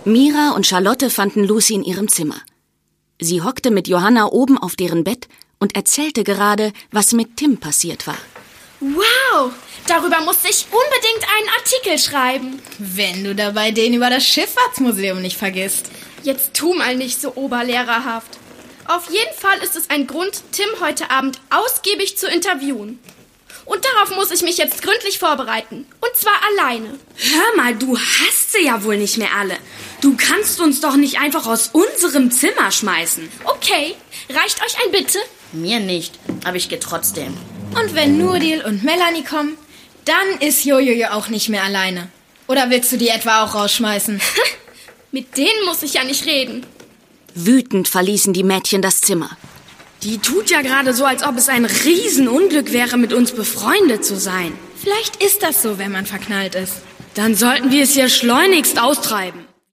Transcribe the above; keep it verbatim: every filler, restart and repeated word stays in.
Mira und Charlotte fanden Lucy in ihrem Zimmer. Sie hockte mit Johanna oben auf deren Bett und erzählte gerade, was mit Tim passiert war. Wow, darüber musste ich unbedingt einen Artikel schreiben. Wenn du dabei den über das Schifffahrtsmuseum nicht vergisst. Jetzt tu mal nicht so oberlehrerhaft. Auf jeden Fall ist es ein Grund, Tim heute Abend ausgiebig zu interviewen. Und darauf muss ich mich jetzt gründlich vorbereiten. Und zwar alleine. Hör mal, du hast sie ja wohl nicht mehr alle. Du kannst uns doch nicht einfach aus unserem Zimmer schmeißen. Okay, reicht euch ein Bitte? Mir nicht, aber ich gehe trotzdem. Und wenn Nurdil und Melanie kommen, dann ist Jojo auch nicht mehr alleine. Oder willst du die etwa auch rausschmeißen? Mit denen muss ich ja nicht reden. Wütend verließen die Mädchen das Zimmer. Die tut ja gerade so, als ob es ein Riesenunglück wäre, mit uns befreundet zu sein. Vielleicht ist das so, wenn man verknallt ist. Dann sollten wir es ja schleunigst austreiben.